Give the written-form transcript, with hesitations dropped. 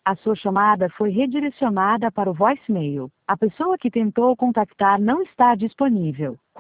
A sua chamada foi redirecionada para o voicemail. A pessoa que tentou contactar não está disponível.